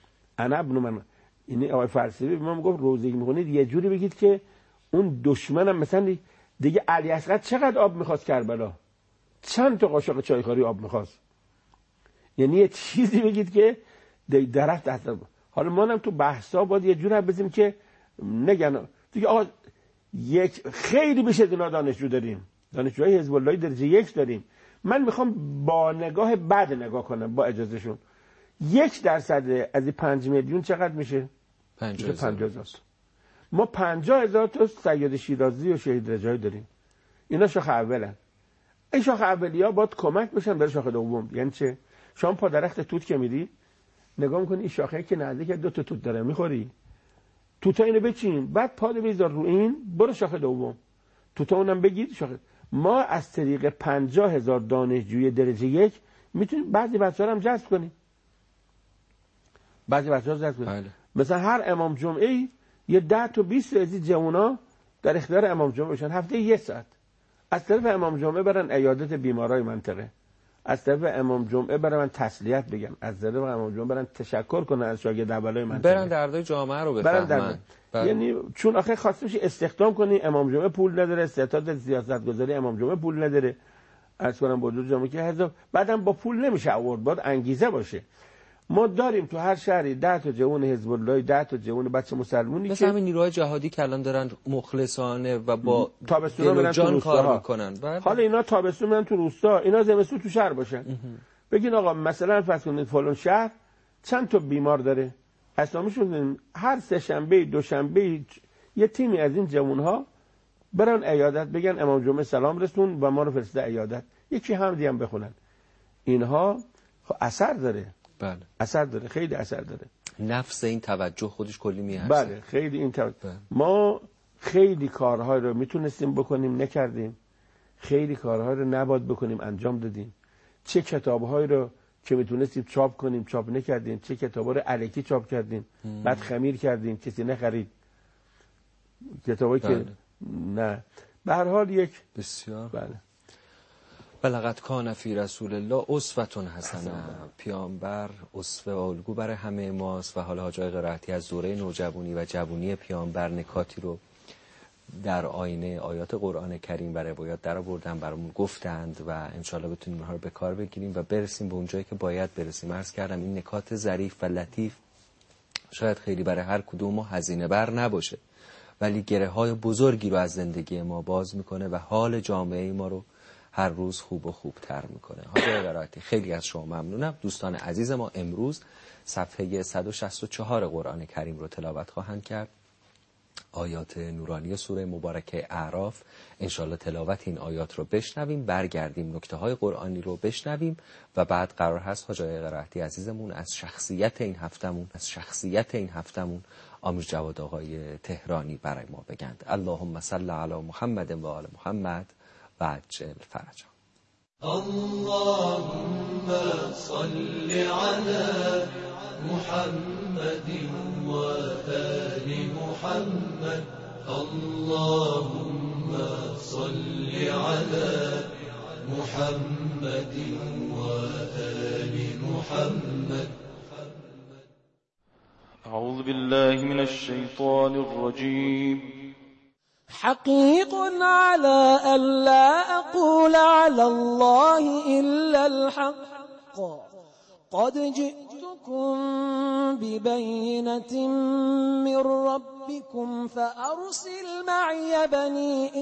انا ابن من. این آقای فلسفی به ما میگفت روزه میخونید یه جوری بگید که اون دشمنم مثلا دیگه علی اصغر چقدر آب میخواست کربلا، چند تا قاشق چایخوری آب میخواست، یعنی یه چیزی بگید که درفت دست. حالا ما هم تو بحثا باید یه جوری بزنیم که نگن دیگه آقا یک خیلی بیش از اینا دانشجو داریم، دانشجوهای حزب الله درجه یک داریم. من میخوام با نگاه بد نگاه کنم با اجازهشون. یک درصد از این پنج میلیون چقدر میشه؟ پنجاه هزار. ما پنجاه هزار تا سید شیرازی و شهید رجایی داریم. اینا شاخه اولن. این شاخه اولی ها باید کمک بشن برای شاخه دوم. یعنی چه؟ شما پا درخت توت که میری نگاه میکنی این شاخه که نزدیک دو تا توت داره میخوری، توتا اینو بچین، بعد پا بذار رو این، برو شاخه دوم، توتا اونم بگیر شاخه. ما از طریق پنجاه هزار دانشجوی درجه یک میتونیم بعضی بچه‌ها رو هم جذب کنیم. بعضی بچه‌ها رو جذب کنیم. بله. مثلا هر امام جمعه یه ده تا بیست از این جوونا در اختیار امام جمعه باشن، هفته یک ساعت از طرف امام جمعه برن عیادت بیمارای منطقه، از طرف امام جمعه برن تسلیت بگن، از طرف امام جمعه برن تشکر کنن از شاگرد اولای منطقه، برن دردای جامعه رو بفهمن. بله. یعنی چون آخه خواسته میشه استخدام کنی، امام جمعه پول نداره، ستاد سیاستگذاری امام جمعه پول نداره، از کنم با دو جمعه که هزار، بعدم با پول نمیشه آورد، باید انگیزه باشه. ما داریم تو هر شهری ده تا جوان حزب الله، ده تا جوان بچه مسلمونی که مثلا همین نیروهای جهادی که الان دارن مخلصانه و با تابستون میرن تو روستا میکنن. حالا اینا تابستون میرن تو روستا، اینا زمستون تو شهر باشن. بگین آقا مثلا فرض کنید فلان شهر چند تا بیمار داره، اسامیشون هر سه شنبه دوشنبه یه تیمی از این جوانها برن عیادت، بگن امام جمعه سلام رسون و ما رو فرسته عیادت، یکی حمدی هم بخونن. اینها خب اثر داره. بله. اثر داره، خیلی اثر داره. نفس این توجه خودش کلی میارزه. بله خیلی این توجه. بله. ما خیلی کارهای رو میتونستیم بکنیم نکردیم، خیلی کارهای رو نباید بکنیم انجام دادیم. چه کتابهایی رو که میتونستیم چاپ کنیم چاپ نکردیم، چه کتابا رو الکی چاپ کردیم هم. بعد خمیر کردیم کسی نخرید، کتابایی بله. که نه به هر حال یک بسیار بله. بلغت کان فی رسول الله اسوة حسنه، پیامبر اسوه الگو برای همه ماست. و حالا حاج آقای قرائتی از دوره نوجوانی و جوانی پیامبر نکاتی رو در آینه آیات قرآن کریم و روایات در آوردن برامون گفتند و انشالله بتونیم اونها رو به کار بگیریم و برسیم به اونجایی که باید برسیم. عرض کردم این نکات ظریف و لطیف شاید خیلی برای هر کدوم ما هزینه بر نباشه، ولی گره های بزرگی رو از زندگی ما باز میکنه و حال جامعه ما رو هر روز خوب و خوب تر میکنه. حاج آقای قرائتی خیلی از شما ممنونم. دوستان عزیز ما امروز صفحه صد و شصت و چهار قرآن کریم رو تلاوت خواهند کرد، آیات نورانی سوره مبارکه اعراف. انشالله تلاوت این آیات رو بشنویم، برگردیم نکته های قرآنی رو بشنویم و بعد قرار هست حاج آقای قرائتی عزیزمون از شخصیت این هفتمون از شخصیت این هفتمون آموز جواد آقای تهرانی برای ما بگند. اللهم صل علی محمد و آل محمد و عجل فرجا. اللهم صل على محمد و آل محمد. اللهم صل على محمد و آل محمد. أعوذ بالله من الشيطان الرجيم. حقيق على ألا أقول على الله إلا الحق، قد جئتكم ببينة من ربكم فأرسل معي بني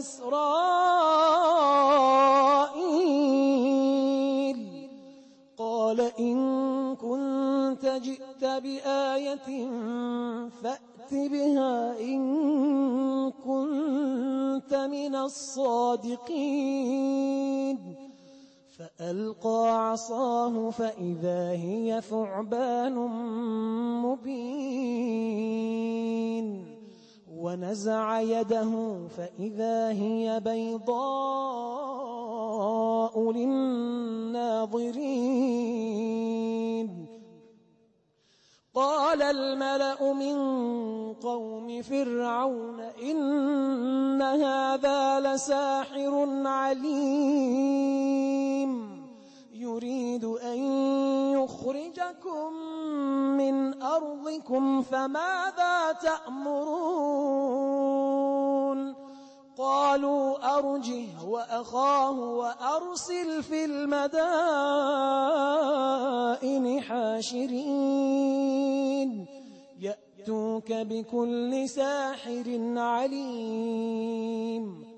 إسرائيل. قال إن كنت جئت بآية فأت بها إن كنت من الصادقين. فألقى عصاه فإذا هي ثعبان مبين، ونزع يده فإذا هي بيضاء للناظرين. قال الملأ من قوم فرعون إن هذا لساحر عليم، يريد أن يخرجكم من أرضكم فماذا تأمرون قالوا أرجه وأخاه وأرسل في المدائن حاشرين يأتوك بكل ساحر عليم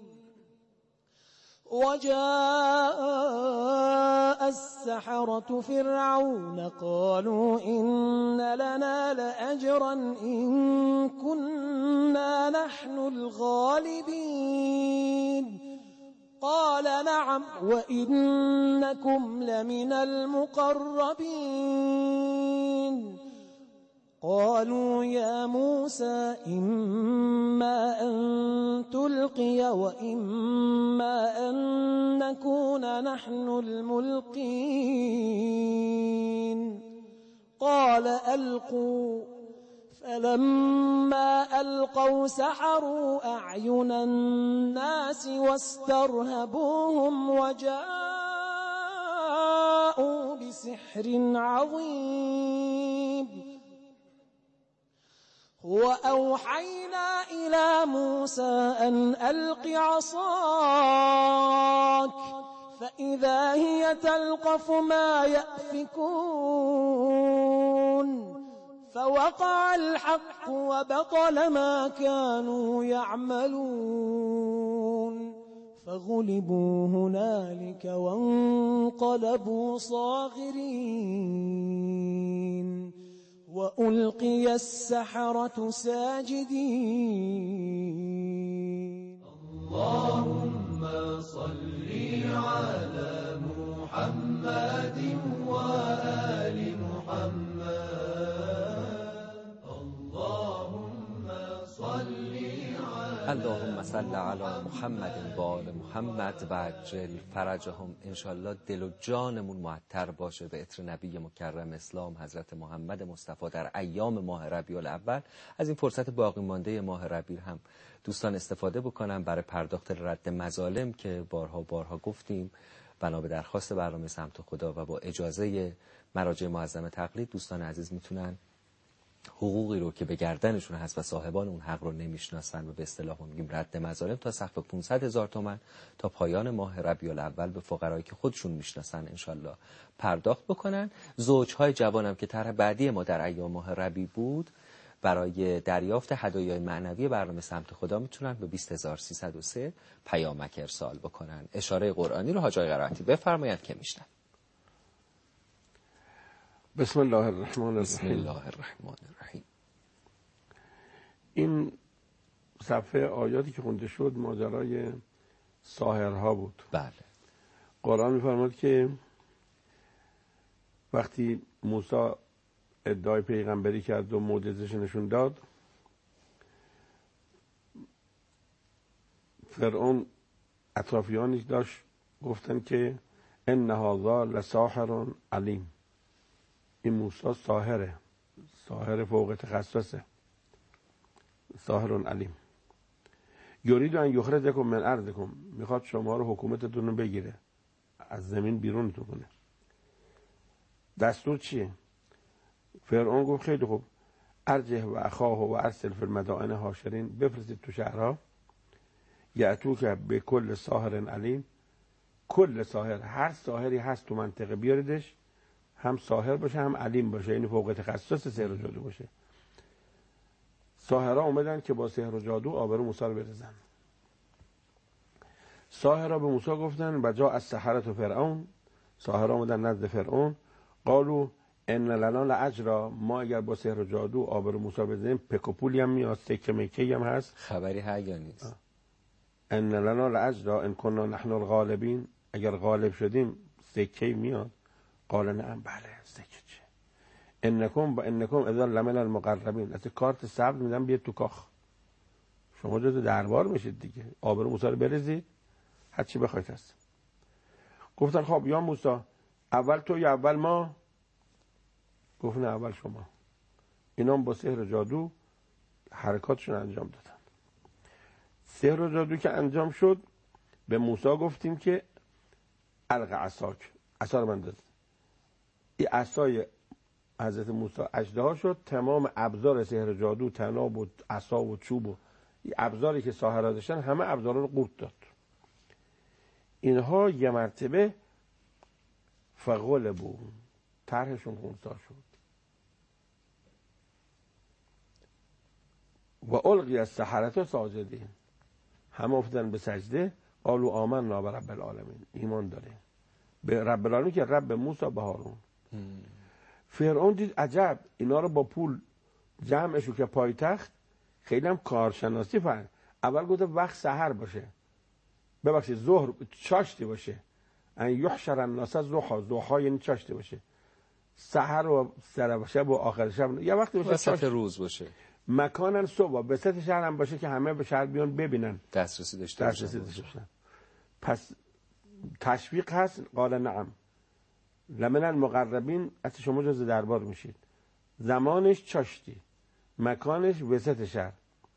وجاء السحرة فرعون قالوا إن لنا لأجرا إن كنا نحن الغالبين قال نعم وإنكم لمن المقربين قالوا يا موسى إما أن تلقي وإما أن نكون نحن الملقين قال ألقوا فلما ألقوا سحروا أعين الناس واسترهبوهم وجاءوا بسحر عظيم وأوحينا إلى موسى أن ألق عصاك فإذا هي تلقف ما يأفكون فوقع الحق وبطل ما كانوا يعملون فغلبوا هنالك وانقلبوا صاغرين وألقي السحرة ساجدين اللهم صل على محمد وآل محمد اللهم صل اللهم صل علی محمد و آل محمد و عجل فرجهم. انشالله دل و جانمون معطر باشه به عطر نبی مکرم اسلام حضرت محمد مصطفی در ایام ماه ربیع الاول. از این فرصت باقی مانده ماه ربیع هم دوستان استفاده بکنم برای پرداخت رد مظالم که بارها بارها گفتیم بنا به درخواست برنامه سمت خدا و با اجازه مراجع معظم تقلید دوستان عزیز میتونن حقوقی رو که به گردنشون هست و صاحبان اون حق رو نمیشناسن و به اصطلاح میگیم رد مظالم تا سقف پانصد هزار تومان تا پایان ماه ربیع الاول به فقرایی که خودشون میشناسن انشالله پرداخت بکنن. زوجهای جوانم که طرح بعدی ما در ایام ماه ربیع بود برای دریافت هدایای معنوی برنامه سمت خدا میتونن به بیست هزار و سیصد و سه پیامک ارسال بکنن. اشاره قرآنی رو حاج آقای قرائتی بفرمایند که میشنن. بسم الله الرحمن الرحیم. بسم الله الرحمن الرحیم. این صفحه آیاتی که خونده شد ماجرای ساحرها بود. بله. قرآن می‌فرماید که وقتی موسی ادعای پیغمبری کرد و معجزه‌اش نشون داد، فرعون اطرافیانش داشت گفتن که ان هذا لساحر علیم، این موسی ساحره، ساحر فوق تخصصه، ساحر علیم. یرید ان یخرجکم من ارضکم، میخواد شما رو حکومتتون رو بگیره، از زمین بیرونتون کنه. دستور چیه؟ فرعون گفت خیلی خوب، ارجه و اخاه و ارسل فی المدائن حاشرین، بفرستید تو شهرها، یأتوک به کل ساحر علیم، کل ساحر، هر ساحری هست تو منطقه بیاریدش، هم ساحر باشه هم علیم باشه، یعنی فوق تخصص سحر و جادو باشه. ساحرها اومدن که با سحر و جادو آبرو موسی رو بریزن. ساحرها به موسی گفتن و جاء السحرة فرعون، ساحرها اومدن نزد فرعون، قالوا ان لنا لاجرا، ما اگر با سحر و جادو آبرو موسی بزنیم پکوپولی هم میاد، سکه مکه هم هست. خبری هرگاه نیست. ان لنا لاجرا ان كنا نحن الغالبین، اگر غالب شدیم سکه میاد. قال نعم، بله سکه چه، انکم با انکم اذا لمن المقربین، از کارت سبز میدم بیاد تو کاخ، شما جزو دربار میشید دیگه، آبرو موسی رو بریزید، هر چی بخواید هست. گفتن خب یا موسی اول تو یا اول ما؟ گفت نه اول شما. اینا با سحر و جادو حرکاتشون انجام دادن. سحر و جادو که انجام شد به موسی گفتیم که الق عصاک، عصا رو بنداز. این عصای حضرت موسی اژدها شد، تمام ابزار سحر جادو، طناب و عصا و چوب و ابزاری که ساحرها داشتن همه ابزارا رو قورت داد. اینها یه مرتبه فغلبوا، طرحشون خونسا شد. و القی السحرة ساجدین، همه افتادن به سجده. قالوا آمنا برب العالمین، ایمان داریم به رب العالمین که رب موسی و هارون. فرعون دید عجب، اینا رو با پول جمعشو که پایتخت، خیلی هم کارشناسی فهم. اول گفته وقت سحر باشه، ببخشید ظهر چاشتی باشه، ان یحشر الناس ضحی، ضحی یعنی چاشتی باشه، سحر و سر شب و آخر شب یه وقتی باشه، وسط روز باشه، مکانن صبح وسط شهر هم باشه که همه به شهر بیان ببینن، دسترسی داشته دسترسی داشته باشن. پس تشویق هست. قال نعم لمن المقربین، از شما جز دربار میشید. زمانش چاشتی، مکانش وسط شهر.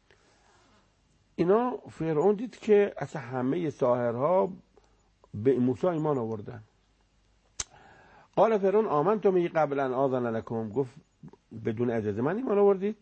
اینا فرعون دید که اصلا همه ساحرها به موسی ایمان آوردن. قال فرعون آمنتم به قبل ان آذن لکم، گفت بدون اجازه من ایمان آوردید؟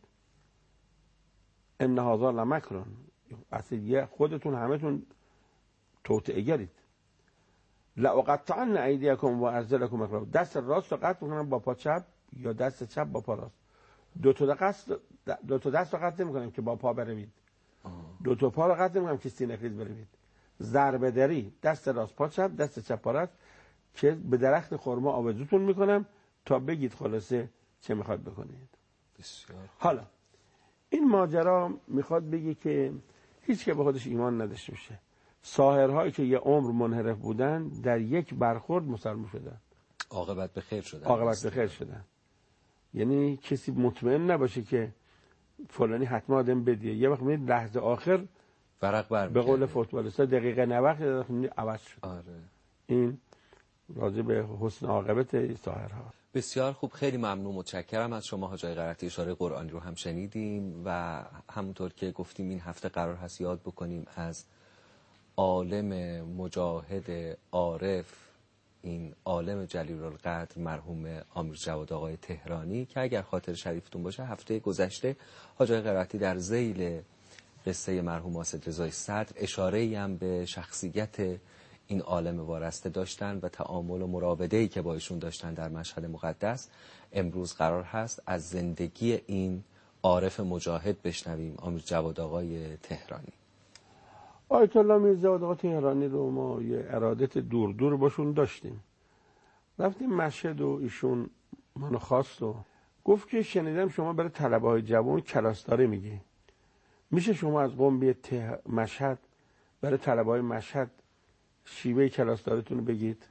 ان هذا لمکر، اصلا خودتون همتون توطئه گرید. لاقطعن ایدیکم و ارجلکم اخراج، دست راست رو قطع میکنم با پا چپ یا دست چپ با پا راست. دو تا دست دو تا دست رو قطع نمیکنم که با پا بروید، دو تا پا رو قطع نمیکنم که سینه خیز بروید. ضربه دری، دست راست پا چپ، دست چپ پا راست، که به درخت خرما آویزوتون میکنم تا بگید خلاصه چه میخواد بکنید. بسیار. حالا این ماجرا میخواد بگی که هیچ که به خودش ایمان نداشته باشه. ساحرهایی که یه عمر منحرف بودن در یک برخورد مسلمان شدن، عاقبت به خیر شدن. عاقبت به خیر شدن. یعنی کسی مطمئن نباشه که فلانی حتما آدم بدیه، یه وقت میاد لحظه آخر ورق بر به قول فوتبالیستا دقیقه نوقت عوض شد. آره. این راجع به حسن عاقبت ساحرها. بسیار خوب، خیلی ممنون، متشکرم از شما حاج آقای قرائتی. اشاره قرآنی رو هم شنیدیم و همونطور که گفتیم این هفته قرار هست یاد بکنیم از عالم مجاهد عارف، این عالم جلیل القدر مرحوم آمیر جواد آقای تهرانی، که اگر خاطر شریفتون باشه هفته گذشته حاج آقای قرائتی در ذیل قصه مرحوم اسد رضای صدر اشاره‌ای هم به شخصیت این عالم وارسته داشتن و تعامل و مراوده‌ای که با ایشون داشتن در مشهد مقدس. امروز قرار هست از زندگی این عارف مجاهد بشنویم، آمیر جواد آقای تهرانی. آیت الله میرزا آقای تهرانی رو ما یه ارادت دور دور باشون داشتیم. رفتیم مشهد و ایشون منو خواست و گفت که شنیدم شما برای طلبه های جوان کلاسداری میگی، میشه شما از قم بیه ته... مشهد برای طلبه های مشهد شیوه کلاسداریتون رو بگید؟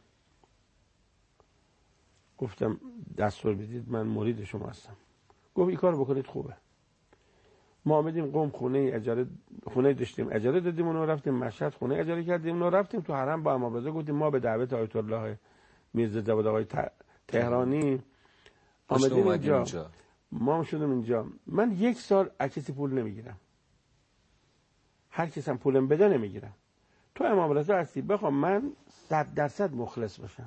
گفتم دستور بدید، من مرید شما هستم. گفت این کار بکنید خوبه. ما آمدیم قم، خونه اجاره خونه داشتیم اجاره دادیم، اونو رفتیم مشهد خونه اجاره کردیم، اونو رفتیم تو حرم با امام رضا گفتیم ما به دعوت آیت الله میرزا جواد آقای تهرانی آمدیم اینجا. اینجا ما هم شدیم اینجا. من یک سال از کسی پول نمیگیرم، هر کسی هم پولم بده نمیگیرم. تو امام رضا هستی، بخوام من صد درصد مخلص باشم.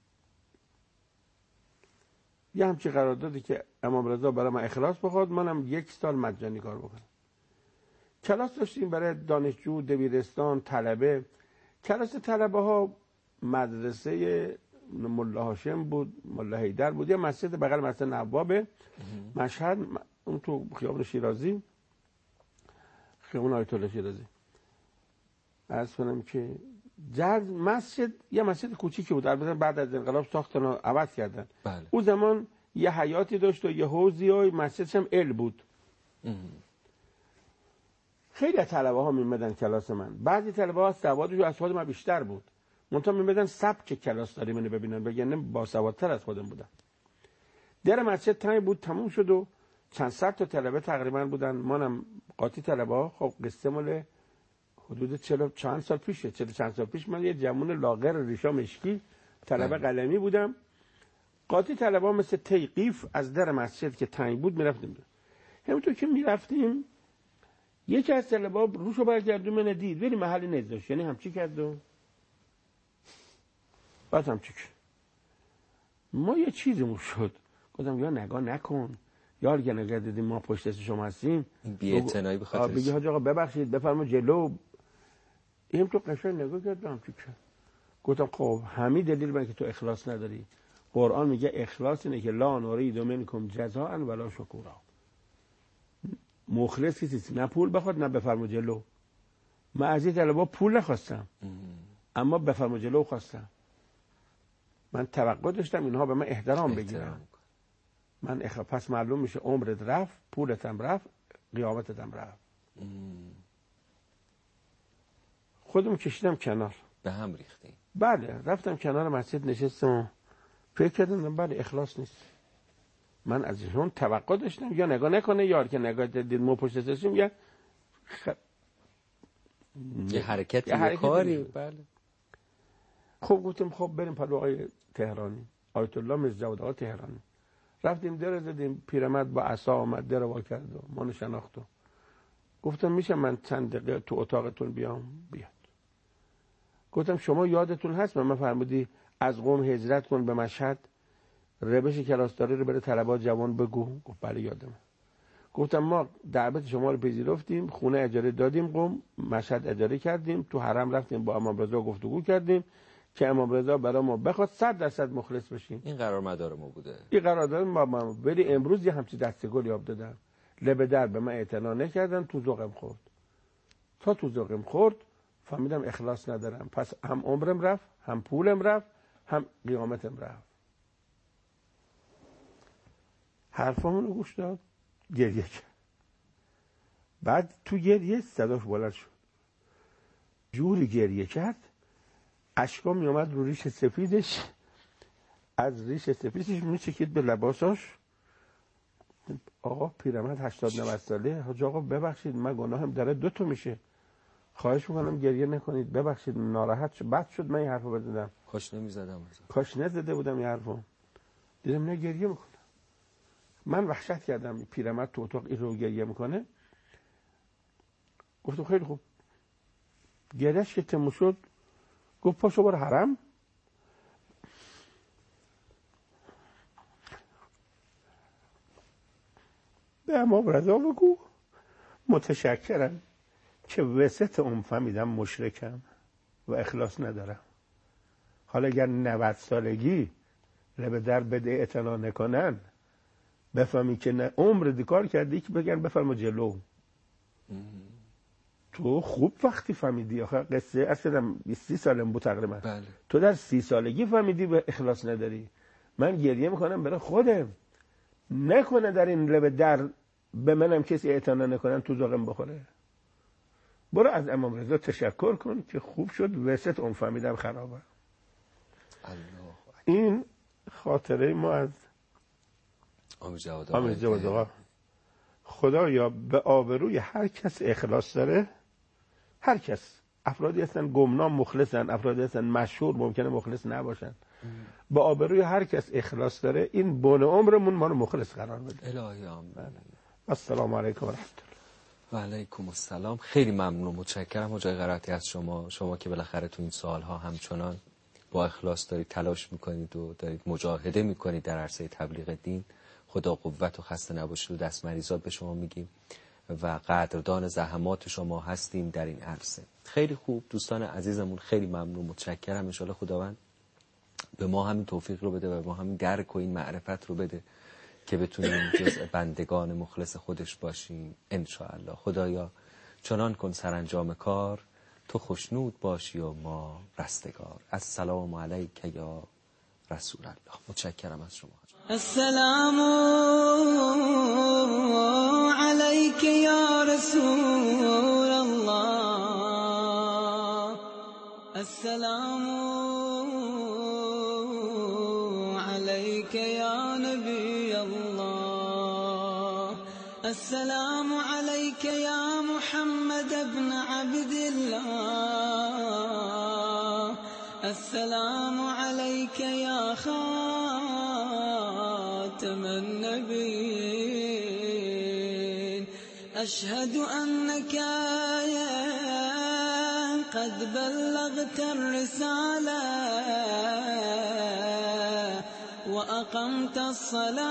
یه همچی قراردادی که امام رضا برای من اخلاص بخواد، منم یک سال مجانی کار بکنم. کلاس داشتیم برای دانشجو، دبیرستان، طلبه. کلاس طلبه ها مدرسه ملا هاشم بود، ملا حیدر بود، یه مسجد بغل مسجد نواب مشهد، اون تو خیابان شیرازی، خیابان آیت الله شیرازی. عرض کنم که جرد مسجد یه مسجد کوچیکی بود، البته بعد از انقلاب ساختن و عوض کردن. بله. اون زمان یه حیاتی داشت و یه حوضی و مسجدش هم ال بود. اه. خیلی از طلبه ها میمدن کلاس من. بعضی طلبه ها سوادشون از خود من بیشتر بود، منتها میمدن سبک کلاس داری منو ببینن، بگن با سوادتر از خودم بودن. در مسجد تنگ بود، تموم شد و چند صد تا طلبه تقریبا بودن. منم قاطی طلبه ها. خب قصه مال حدود چهل چند سال پیشه، چهل چند سال پیش من یه جوون لاغر ریشا مشکی طلبه قلمی بودم. قاطی طلبه ها مثل تیقیف از در مسجد که تنگ بود میرفتیم. همونطور که میرفتیم یکی از طلبه ها روشو برگردون من دید ولی محلی نذاشت، یعنی همچی کرد و بعد همچی کرد. ما یه چیزمون شد، گفتم یا نگاه نکن، یا اگه نگاه دیدیم ما پشت دست شما هستیم این بی‌اعتنایی به خاطر بگی حاج آقا ببخشید بفرما جلو. این تو قشنگ نگاه کردم چی که گفتم خب همین دلیل من که تو اخلاص نداری. قرآن میگه اخلاص اینه که لا نرید منکم جزاء ولا شکورا. مخلص کسی نه پول بخواد نه بفرما جلو. من از این طلبا پول نخواستم اما بفرما جلو خواستم. من توقع داشتم اینها به من احترام بگیرن. من اخ... پس معلوم میشه عمرت رفت، پولت هم رفت، قیامتت هم رفت. خودم کشیدم کنار، به هم ریختیم. بله رفتم کنار مسجد نشستم، فکر کردم بله اخلاص نیست. من از ایشون توقع داشتم یا نگاه نکنه، یار که نگاه دید ما پشت سرشیم یا خ... یه حرکت یه, یه کاری. بله. خب گفتم خب بریم پلو آقای تهرانی، آیت الله مزجود آقای تهرانی. رفتیم در زدیم، پیرمرد با عصا آمد در وا کرد و ما رو شناخت. گفتم میشه من چند دقیقه تو اتاقتون بیام؟ بیاد. گفتم شما یادتون هست من فرمودی از قم هجرت کن به مشهد، روش کلاسداری رو بره طلبات جوان بگو؟ گفت بله یادم. گفتم ما دعوت شما رو پذیرفتیم، خونه اجاره دادیم، قم مشهد اجاره کردیم، تو حرم رفتیم با امام رضا گفتگو کردیم که امام رضا برای ما بخواد صد درصد مخلص بشیم. این قرار مدار ما بوده. این قرارداد ما ما ولی امروز یه همچین دستگل یاب دادن. لب در به من اعتنا نکردن، تو ذوقم خورد. تا تو ذوقم خورد فهمیدم اخلاص ندارم. پس هم عمرم رفت، هم پولم رفت، هم قیامتم رفت. حرفامون رو گوش داد، گریه کرد. بعد تو گریه صداش بلند شد، جوری گریه کرد اشکا می اومد رو ریش سفیدش، از ریش سفیدش میچکید به لباساش. آقا پیرمرد هشتاد نود ساله، حاج آقا ببخشید من گناهم داره دو تا میشه، خواهش میکنم گریه نکنید، ببخشید ناراحت شد. بد شد من این حرفو بزدم، کاش نمیزدم، کاش نزده بودم این حرفو. دیدم نه گریه میکنه. من وحشت کردم پیرمرد تو اتاق این رو گریه میکنه. گفتم خیلی خوب. گریهش که تموم شد گفت پاشو برو حرم. به امام رضا بگو متشکرم که وسط اون فهمیدم مشرکم و اخلاص ندارم. حالا اگر نود سالگی لب در بده اعتنا نکنن، بفهمی که نه عمر دیکار کردی که بگن بفرما جلو. تو خوب وقتی فهمیدی، آخه قصه اصلا سی سالم بود تقریبا. بله. تو در سی سالگی فهمیدی به اخلاص نداری. من گریه میکنم برای خودم، نکنه در این لب در به منم کسی اعتنا نکنن تو ذوقم بخوره. برو از امام رضا تشکر کن که خوب شد وسط اون فهمیدم خرابه. این خاطره ما از آمد جواد آقا. خدایا به آبروی هر کس اخلاص داره، هر کس، افرادی هستن گمنام مخلصن، افرادی هستن مشهور ممکنه مخلص نباشن، به آبروی هر کس اخلاص داره این بون عمرمون ما رو مخلص قرار بده. الهی آمین. السلام علیکم و رحمت الله. و علیکم السلام. خیلی ممنون، متشکرم حاج قرائتی از شما. شما که بالاخره تو این سالها همچنان با اخلاص دارید تلاش میکنید و دارید مجاهده میکنید در عرصه تبلیغ دین. خدا قوت و خسته نباشید و دست مریضات به شما میگیم و قدردان زحمات شما هستیم در این عرصه. خیلی خوب دوستان عزیزمون، خیلی ممنون، متشکرم. ان شاءالله خداوند به ما همین توفیق رو بده و ما همین درک و این معرفت رو بده که بتونیم جزء بندگان مخلص خودش باشیم ان شاءالله. خدایا چنان کن سرانجام کار، تو خوشنود باشی و ما رستگار. السلام علیک یا رسول الله. متشکرم از شما. السلام عليك يا رسول الله، السلام عليك يا نبي الله، السلام عليك يا محمد بن عبد الله، السلام عليك يا خاتم النبيين، أشهد أنك قد بلغت الرسالة وأقمت الصلاة